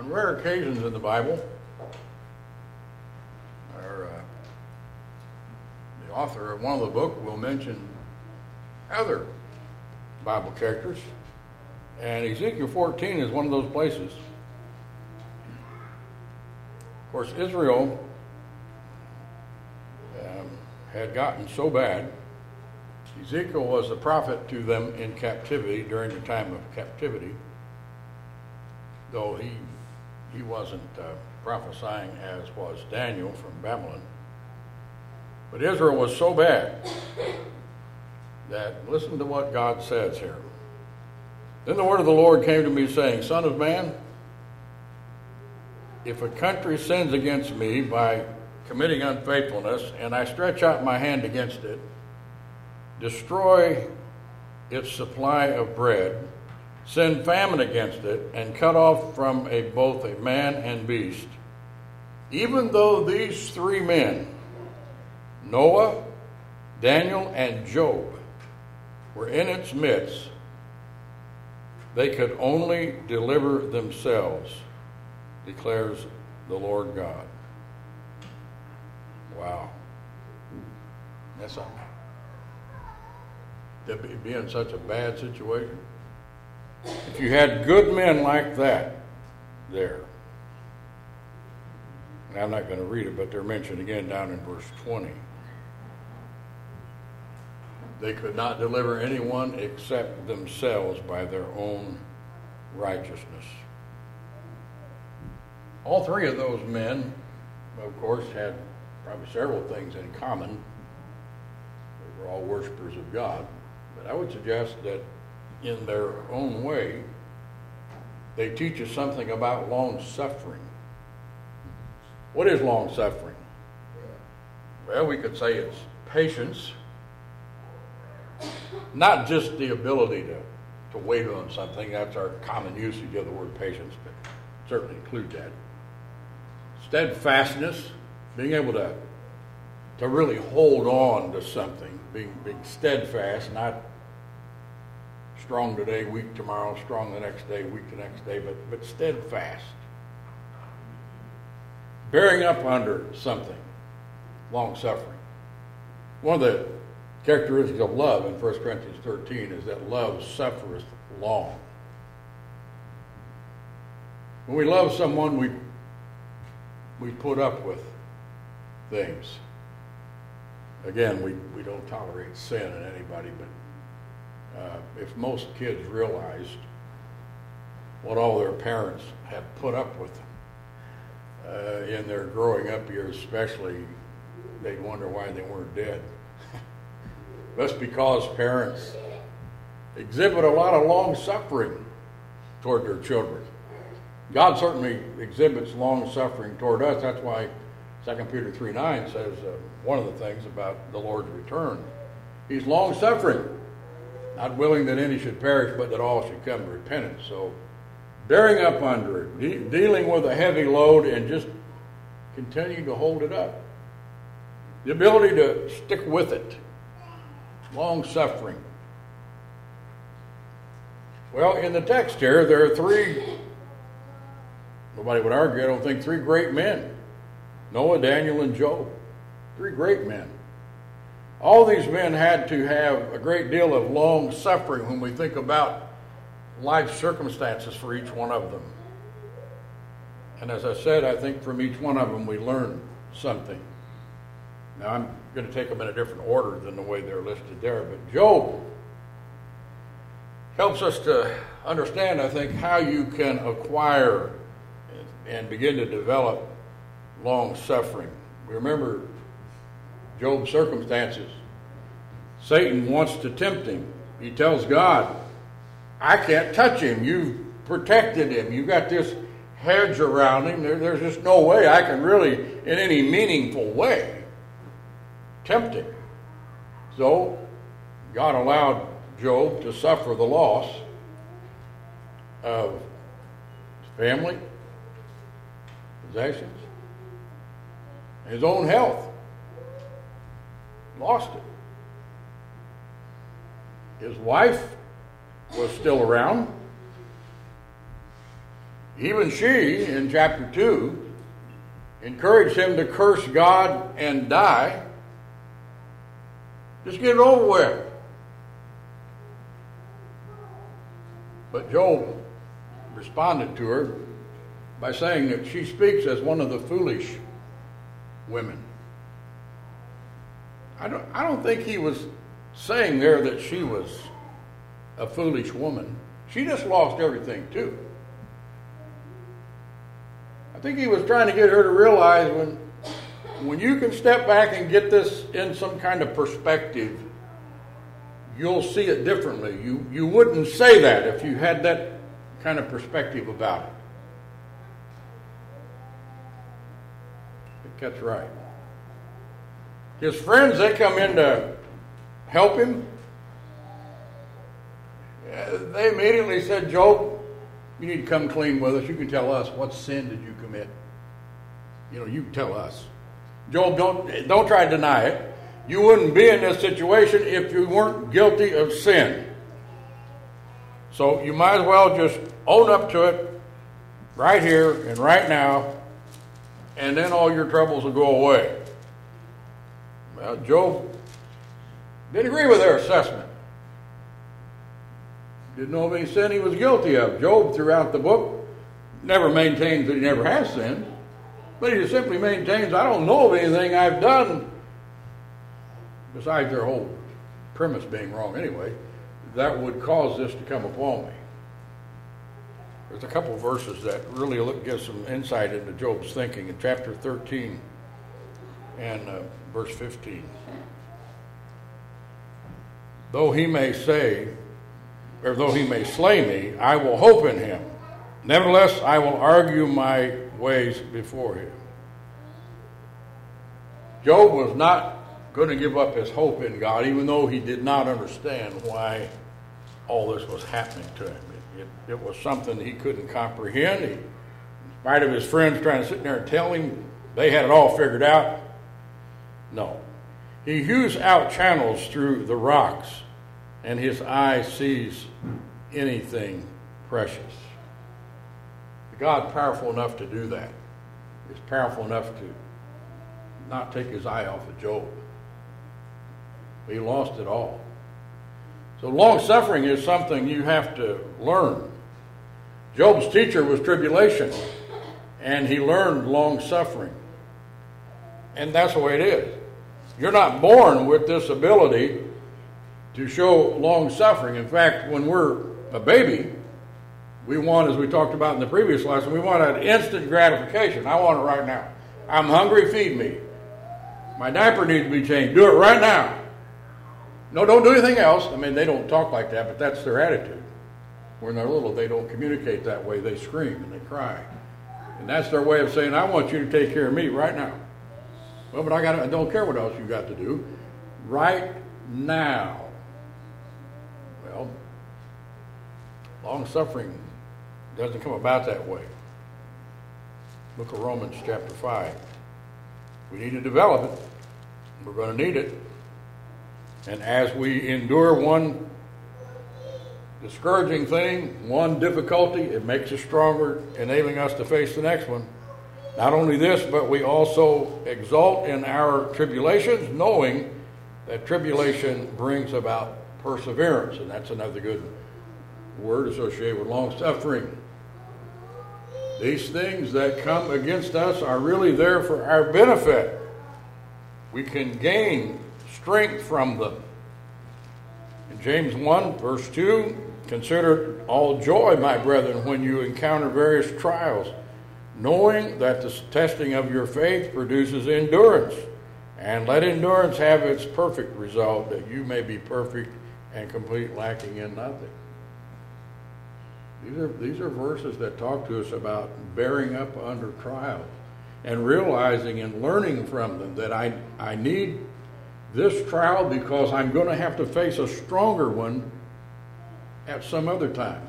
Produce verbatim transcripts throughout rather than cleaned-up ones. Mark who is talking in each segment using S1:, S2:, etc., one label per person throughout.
S1: On rare occasions in the Bible, our, uh, the author of one of the books will mention other Bible characters, and Ezekiel fourteen is one of those places. Of course, Israel um, had gotten so bad. Ezekiel was the prophet to them in captivity during the time of captivity, though he he wasn't uh, prophesying as was Daniel from Babylon. But Israel was so bad that, listen to what God says here. Then the word of the Lord came to me, saying, Son of man, if a country sins against me by committing unfaithfulness, and I stretch out my hand against it, destroy its supply of bread, send famine against it, and cut off from a, both a man and beast, even though these three men, Noah, Daniel, and Job, were in its midst, they could only deliver themselves, declares the Lord God. Wow. That's something. To be in such a bad situation. If you had good men like that there, and I'm not going to read it, but they're mentioned again down in verse twenty. They could not deliver anyone except themselves by their own righteousness. All three of those men, of course, had probably several things in common. They were all worshipers of God. But I would suggest that in their own way, they teach us something about long-suffering. What is long-suffering? Well, we could say it's patience, not just the ability to, to wait on something. That's our common usage of the word patience, but certainly include that. Steadfastness, being able to, to really hold on to something, being, being steadfast, not strong today, weak tomorrow, strong the next day, weak the next day, but, but steadfast. Bearing up under something, long-suffering. One of the characteristics of love in First Corinthians thirteen is that love suffereth long. When we love someone, we, we put up with things. Again, we, we don't tolerate sin in anybody, but Uh, if most kids realized what all their parents have put up with uh, in their growing up years especially, they'd wonder why they weren't dead. That's because parents exhibit a lot of long-suffering toward their children. God certainly exhibits long-suffering toward us. That's why Second Peter three nine says uh, one of the things about the Lord's return. He's long-suffering, not willing that any should perish, but that all should come to repentance. So, bearing up under it, de- dealing with a heavy load, and just continuing to hold it up. The ability to stick with it. Long-suffering. Well, in the text here, there are three, nobody would argue, I don't think, three great men. Noah, Daniel, and Job. Three great men. All these men had to have a great deal of long suffering when we think about life circumstances for each one of them. And as I said, I think from each one of them we learn something. Now I'm going to take them in a different order than the way they're listed there, but Job helps us to understand, I think, how you can acquire and begin to develop long suffering. We remember Job's circumstances. Satan wants to tempt him. He tells God, I can't touch him. You've protected him. You've got this hedge around him. There, there's just no way I can really, in any meaningful way, tempt him. So God allowed Job to suffer the loss of his family, possessions, his own health. Lost it. His wife was still around. Even she, in chapter two, encouraged him to curse God and die. Just get it over with. But Job responded to her by saying that she speaks as one of the foolish women. I don't, I don't think he was saying there that she was a foolish woman. She just lost everything too. I think he was trying to get her to realize when, when you can step back and get this in some kind of perspective, you'll see it differently. You, you wouldn't say that if you had that kind of perspective about it. I think that's right. His friends, they come in to help him. They immediately said, Job, you need to come clean with us. You can tell us, what sin did you commit? You know, you can tell us. Job, don't, don't try to deny it. You wouldn't be in this situation if you weren't guilty of sin. So you might as well just own up to it right here and right now, and then all your troubles will go away. Well, Job didn't agree with their assessment. Didn't know of any sin he was guilty of. Job, throughout the book, never maintains that he never has sinned, but he just simply maintains, I don't know of anything I've done, besides their whole premise being wrong anyway, that would cause this to come upon me. There's a couple of verses that really look, give some insight into Job's thinking in chapter thirteen and uh, verse fifteen. Though he may say, or though he may slay me, I will hope in him. Nevertheless, I will argue my ways before him. Job was not going to give up his hope in God, even though he did not understand why all this was happening to him. It, it, it was something he couldn't comprehend. He, in spite of his friends trying to sit there and tell him they had it all figured out, no. He hews out channels through the rocks, and his eye sees anything precious. God powerful enough to do that. He's powerful enough to not take his eye off of Job. He lost it all. So long-suffering is something you have to learn. Job's teacher was tribulation, and he learned long-suffering. And that's the way it is. You're not born with this ability to show long-suffering. In fact, when we're a baby, we want, as we talked about in the previous lesson, we want an instant gratification. I want it right now. I'm hungry, feed me. My diaper needs to be changed. Do it right now. No, don't do anything else. I mean, they don't talk like that, but that's their attitude. When they're little, they don't communicate that way. They scream and they cry. And that's their way of saying, I want you to take care of me right now. Well, but I got I don't care what else you got to do. Right now. Well, long-suffering doesn't come about that way. Book of Romans chapter five. We need to develop it. We're going to need it. And as we endure one discouraging thing, one difficulty, it makes us stronger, enabling us to face the next one. Not only this, but we also exult in our tribulations, knowing that tribulation brings about perseverance. And that's another good word associated with long-suffering. These things that come against us are really there for our benefit. We can gain strength from them. In James one, verse two, consider it all joy, my brethren, when you encounter various trials, knowing that the testing of your faith produces endurance. And let endurance have its perfect result, that you may be perfect and complete, lacking in nothing. These are, these are verses that talk to us about bearing up under trials and realizing and learning from them that I, I need this trial because I'm going to have to face a stronger one at some other time.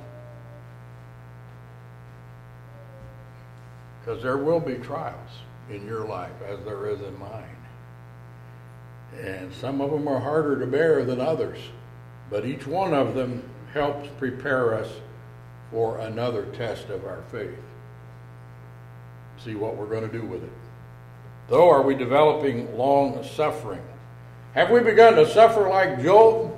S1: Because there will be trials in your life as there is in mine. And some of them are harder to bear than others. But each one of them helps prepare us for another test of our faith. See what we're going to do with it. Though, are we developing long suffering? Have we begun to suffer like Job?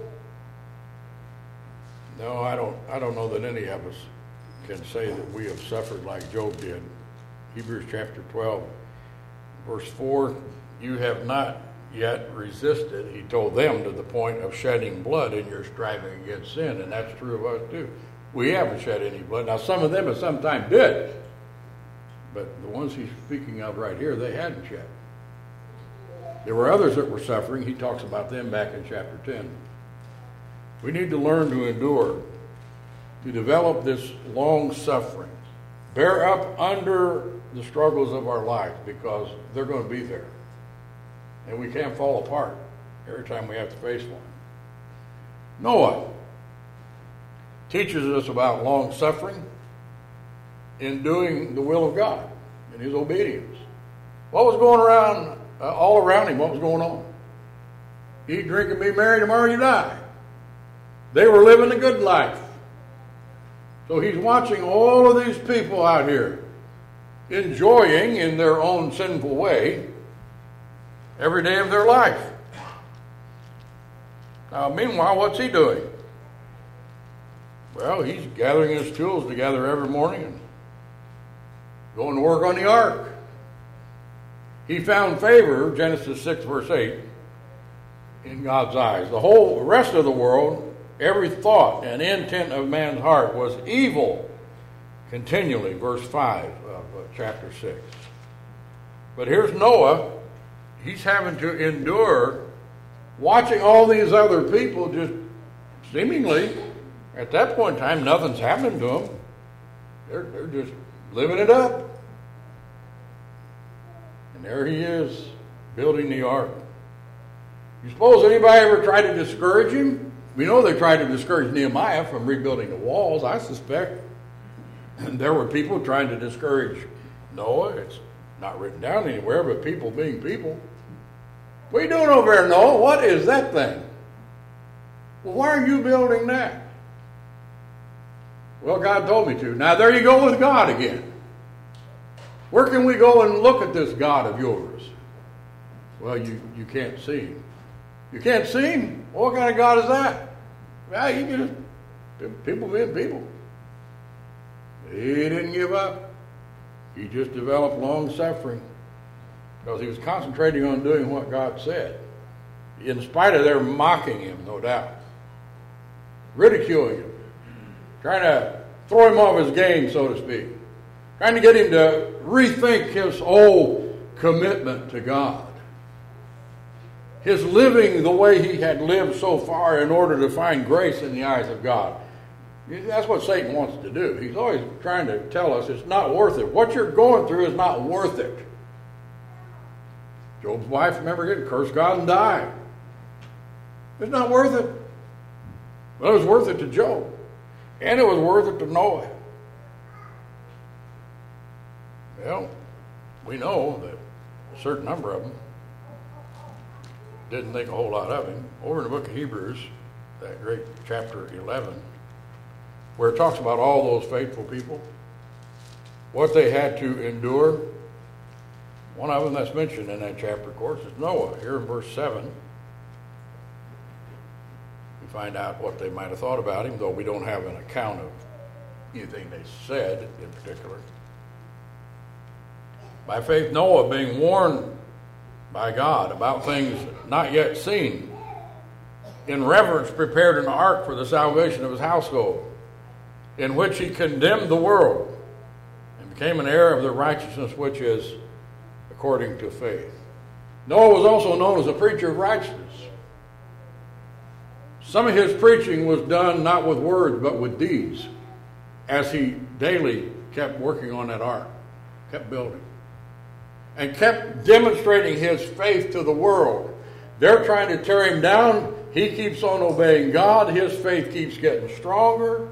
S1: No, I don't I don't know that any of us can say that we have suffered like Job did. Hebrews chapter twelve, verse four, you have not yet resisted, he told them, to the point of shedding blood in your striving against sin. And that's true of us too. We haven't shed any blood. Now, some of them at some time did. But the ones he's speaking of right here, they hadn't shed. There were others that were suffering. He talks about them back in chapter ten. We need to learn to endure, to develop this long suffering. Bear up under the struggles of our life, because they're going to be there. And we can't fall apart every time we have to face one. Noah teaches us about long suffering in doing the will of God, in his obedience. What was going around, uh, all around him? What was going on? Eat, drink, and be merry, tomorrow you die. They were living a good life. So he's watching all of these people out here enjoying in their own sinful way every day of their life. Now, meanwhile, what's he doing? Well, he's gathering his tools together every morning and going to work on the ark. He found favor, Genesis six, verse eight, in God's eyes. The whole rest of the world, every thought and intent of man's heart was evil continually, verse five of chapter six. But here's Noah. He's having to endure watching all these other people just seemingly, at that point in time, nothing's happening to them. They're, they're just living it up. And there he is, building the ark. You suppose anybody ever tried to discourage him? We know they tried to discourage Nehemiah from rebuilding the walls. I suspect there were people trying to discourage Noah. It's not written down anywhere, but people being people. What are you doing over there, Noah? What is that thing? Well, why are you building that? Well, God told me to. Now, there you go with God again. Where can we go and look at this God of yours? Well, you, you can't see him. You can't see him? What kind of God is that? Well, you just, people being people. He didn't give up. He just developed long suffering because he was concentrating on doing what God said, in spite of their mocking him, no doubt, ridiculing him, trying to throw him off his game, so to speak, trying to get him to rethink his whole commitment to God, his living the way he had lived so far in order to find grace in the eyes of God. That's what Satan wants to do. He's always trying to tell us it's not worth it. What you're going through is not worth it. Job's wife, remember, getting cursed God and died. It's not worth it. But it was worth it to Job. And it was worth it to Noah. Well, we know that a certain number of them didn't think a whole lot of him. Over in the book of Hebrews, that great chapter eleven, where it talks about all those faithful people, what they had to endure. One of them that's mentioned in that chapter, of course, is Noah. Here in verse seven, we find out what they might have thought about him, though we don't have an account of anything they said in particular. By faith, Noah, being warned by God about things not yet seen, in reverence prepared an ark for the salvation of his household, in which he condemned the world and became an heir of the righteousness which is according to faith. Noah was also known as a preacher of righteousness. Some of his preaching was done not with words but with deeds, as he daily kept working on that ark, kept building, and kept demonstrating his faith to the world. They're trying to tear him down. He keeps on obeying God. His faith keeps getting stronger.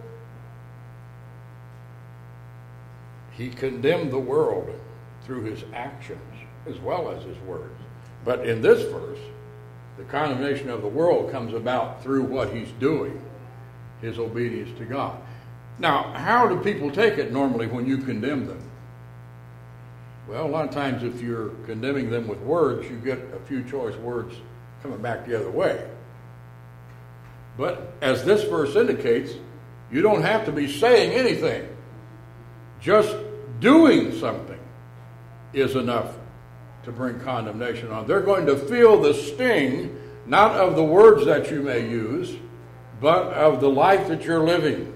S1: He condemned the world through his actions as well as his words. But in this verse, the condemnation of the world comes about through what he's doing, his obedience to God. Now, how do people take it normally when you condemn them? Well, a lot of times if you're condemning them with words, you get a few choice words coming back the other way. But as this verse indicates, you don't have to be saying anything. Just doing something is enough to bring condemnation on. They're going to feel the sting, not of the words that you may use, but of the life that you're living.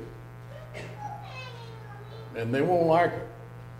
S1: And they won't like it.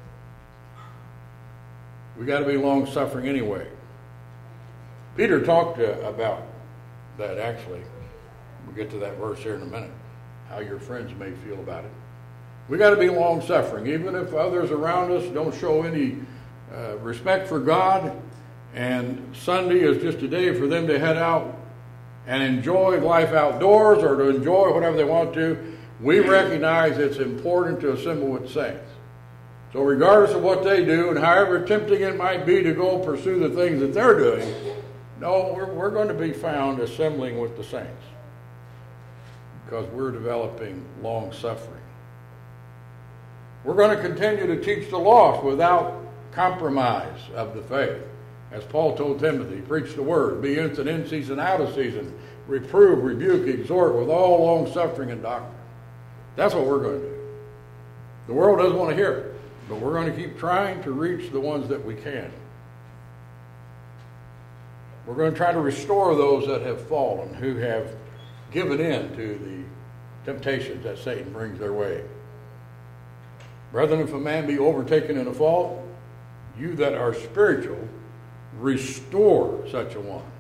S1: We got to be long-suffering anyway. Peter talked uh, about that, actually. We'll get to that verse here in a minute, how your friends may feel about it. We got to be long-suffering, even if others around us don't show any uh, respect for God, and Sunday is just a day for them to head out and enjoy life outdoors or to enjoy whatever they want to. We recognize it's important to assemble with saints. So regardless of what they do and however tempting it might be to go pursue the things that they're doing, no, we're, we're going to be found assembling with the saints because we're developing long-suffering. We're going to continue to teach the lost without compromise of the faith. As Paul told Timothy, preach the word, be instant in season, out of season, reprove, rebuke, exhort with all long-suffering and doctrine. That's what we're going to do. The world doesn't want to hear it, but we're going to keep trying to reach the ones that we can. We're going to try to restore those that have fallen, who have given in to the temptations that Satan brings their way. Brethren, if a man be overtaken in a fault, you that are spiritual, restore such a one.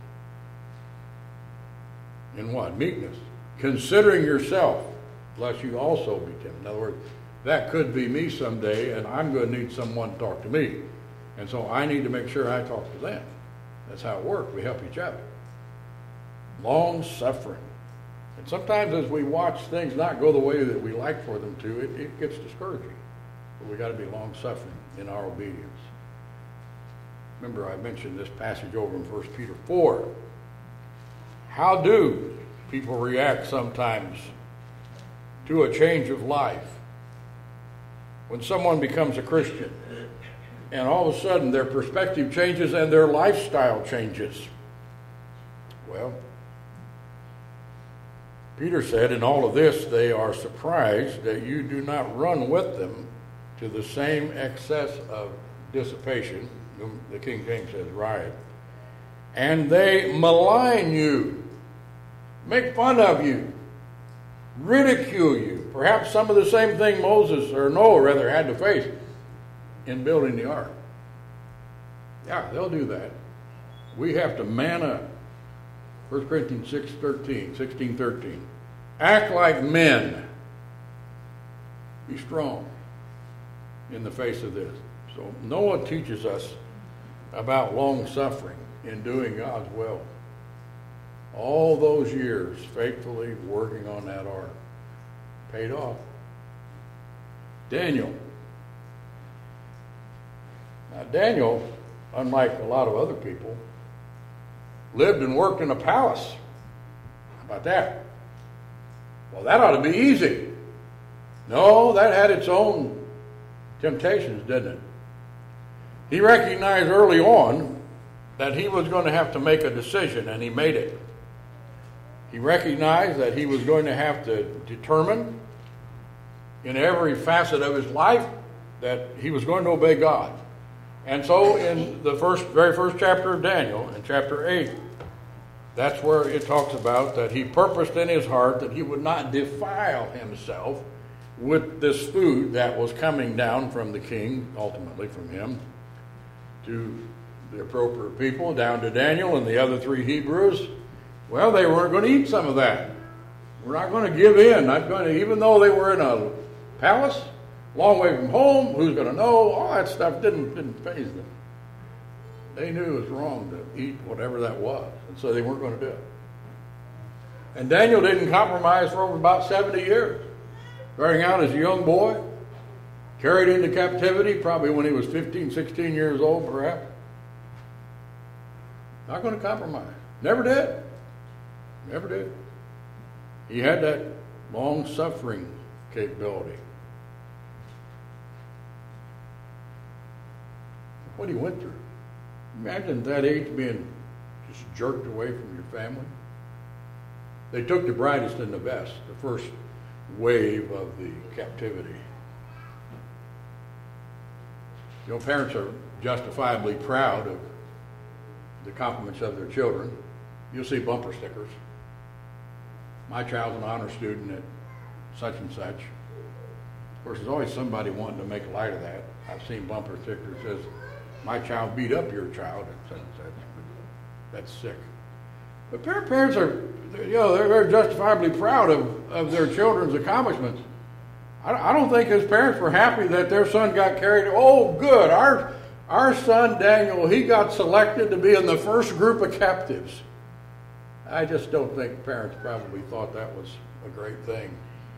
S1: In what? Meekness. Considering yourself, lest you also be tempted. In other words, that could be me someday, and I'm going to need someone to talk to me. And so I need to make sure I talk to them. That's how it works. We help each other. Long-suffering. And sometimes as we watch things not go the way that we like for them to, it, it gets discouraging. But we got to be long-suffering in our obedience. Remember, I mentioned this passage over in First Peter four. How do people react sometimes to a change of life? When someone becomes a Christian and all of a sudden their perspective changes and their lifestyle changes. Well, Peter said, in all of this they are surprised that you do not run with them to the same excess of dissipation, the King James says riot, and they malign you, make fun of you, ridicule you. Perhaps some of the same thing Moses, or Noah rather, had to face in building the ark. Yeah, they'll do that. We have to man up. First Corinthians six thirteen, sixteen thirteen. Act like men. Be strong in the face of this. So Noah teaches us about long-suffering in doing God's will. All those years faithfully working on that ark paid off. Daniel. Now Daniel, unlike a lot of other people, lived and worked in a palace. How about that? Well, that ought to be easy. No, that had its own temptations, didn't it? He recognized early on that he was going to have to make a decision, and he made it. He recognized that he was going to have to determine in every facet of his life that he was going to obey God. And so in the first, very first chapter of Daniel, in chapter eight, that's where it talks about that he purposed in his heart that he would not defile himself with this food that was coming down from the king, ultimately from him, to the appropriate people, down to Daniel and the other three Hebrews. Well, they weren't going to eat some of that. We're not going to give in. Not going to, even though they were in a palace, long way from home, who's going to know? All that stuff didn't, didn't faze them. They knew it was wrong to eat whatever that was, and so they weren't going to do it. And Daniel didn't compromise for over about seventy years. Starting out as a young boy, carried into captivity probably when he was fifteen, sixteen years old, perhaps. Not going to compromise. Never did. Never did. He had that long-suffering capability. What he went through. Imagine at that age being just jerked away from your family. They took the brightest and the best, the first wave of the captivity. You know, parents are justifiably proud of the accomplishments of their children. You'll see bumper stickers. My child's an honor student at such and such. Of course, there's always somebody wanting to make light of that. I've seen bumper stickers that says, my child beat up your child at such and such. That's sick. But parents are, you know, they're, they're justifiably proud of, of their children's accomplishments. I, I don't think his parents were happy that their son got carried. Oh, good. Our, our son, Daniel, he got selected to be in the first group of captives. I just don't think parents probably thought that was a great thing.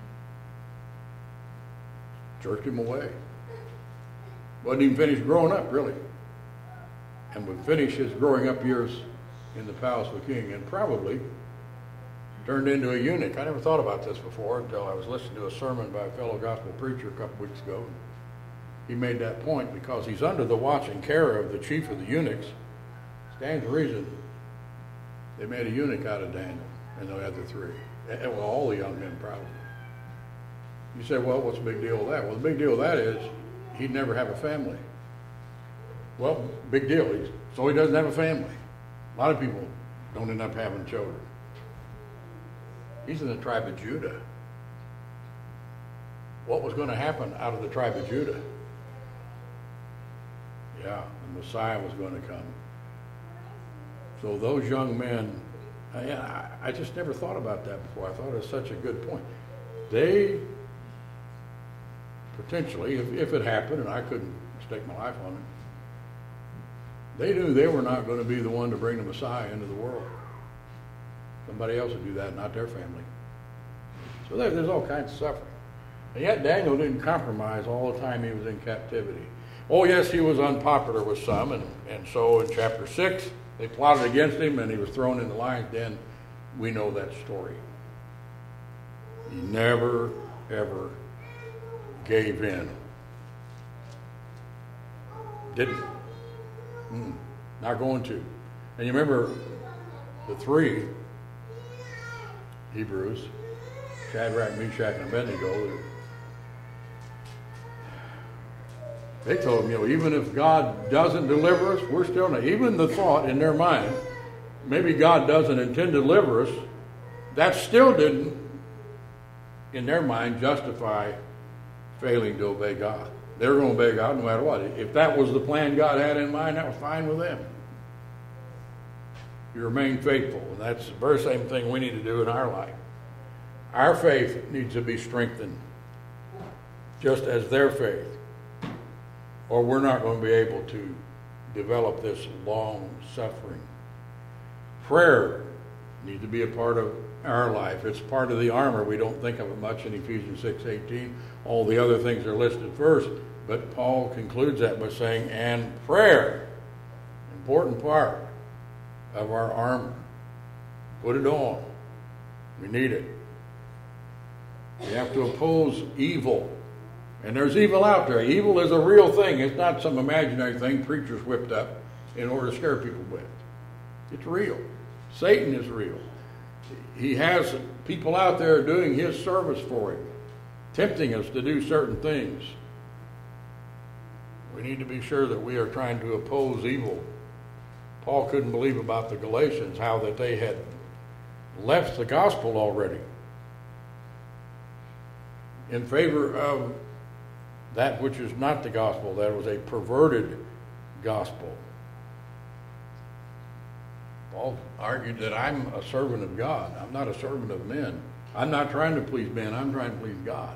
S1: Jerked him away. Wasn't even finished growing up, really. And would finish his growing up years in the palace of the king and probably turned into a eunuch. I never thought about this before until I was listening to a sermon by a fellow gospel preacher a couple weeks ago. He made that point because he's under the watch and care of the chief of the eunuchs. Stands to reason they made a eunuch out of Daniel and the other three. Well, all the young men probably. You say, well, what's the big deal with that? Well, the big deal with that is he'd never have a family. Well, big deal. He's, so he doesn't have a family. A lot of people don't end up having children. He's in the tribe of Judah. What was going to happen out of the tribe of Judah? Yeah, the Messiah was going to come. So those young men, I, I just never thought about that before. I thought it was such a good point. They potentially, if, if it happened, and I couldn't stake my life on it, they knew they were not going to be the one to bring the Messiah into the world. Somebody else would do that, not their family. So there, there's all kinds of suffering. And yet Daniel didn't compromise all the time he was in captivity. Oh, yes, he was unpopular with some, and, and so in chapter six, they plotted against him, and he was thrown in the lion's den. We know that story. He never, ever gave in. Didn't. Mm, not going to. And you remember the three Hebrews, Shadrach, Meshach, and Abednego, they told him, you know, even if God doesn't deliver us, we're still not. Even the thought in their mind, maybe God doesn't intend to deliver us, that still didn't, in their mind, justify failing to obey God. They were going to obey God no matter what. If that was the plan God had in mind, that was fine with them. You remain faithful, and that's the very same thing we need to do in our life. Our faith needs to be strengthened, just as their faith, or we're not going to be able to develop this long suffering. Prayer needs to be a part of our life. It's part of the armor. We don't think of it much in Ephesians six eighteen. All the other things are listed first, but Paul concludes that by saying, and prayer, important part of our armor. Put it on. We need it. We have to oppose evil. And there's evil out there. Evil is a real thing. It's not some imaginary thing preachers whipped up in order to scare people with. It's real. Satan is real. He has people out there doing his service for him, tempting us to do certain things. We need to be sure that we are trying to oppose evil. Paul couldn't believe about the Galatians, how that they had left the gospel already in favor of that which is not the gospel. That was a perverted gospel. Paul argued that I'm a servant of God. I'm not a servant of men. I'm not trying to please men. I'm trying to please God.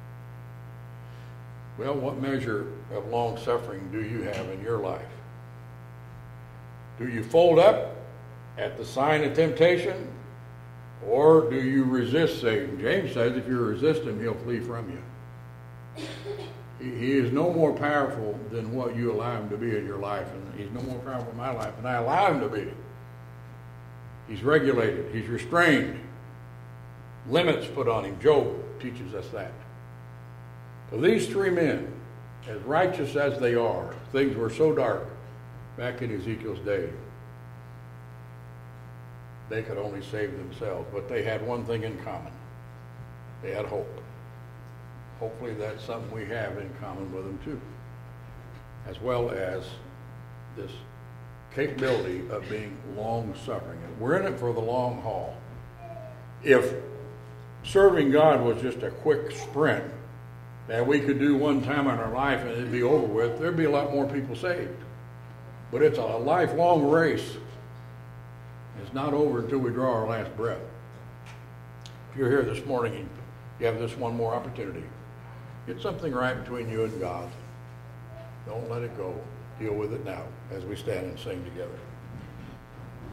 S1: Well, what measure of long suffering do you have in your life? Do you fold up at the sign of temptation, or do you resist Satan? James says if you resist him, he'll flee from you. He, he is no more powerful than what you allow him to be in your life, and he's no more powerful in my life than I allow him to be. He's regulated. He's restrained. Limits put on him. Job teaches us that. So these three men, as righteous as they are, things were so dark back in Ezekiel's day, they could only save themselves. But they had one thing in common. They had hope. Hopefully that's something we have in common with them too, as well as this capability of being long-suffering. We're in it for the long haul. If serving God was just a quick sprint that we could do one time in our life and it'd be over with, there'd be a lot more people saved. But it's a lifelong race. It's not over until we draw our last breath. If you're here this morning and you have this one more opportunity, get something right between you and God. Don't let it go. Deal with it now as we stand and sing together.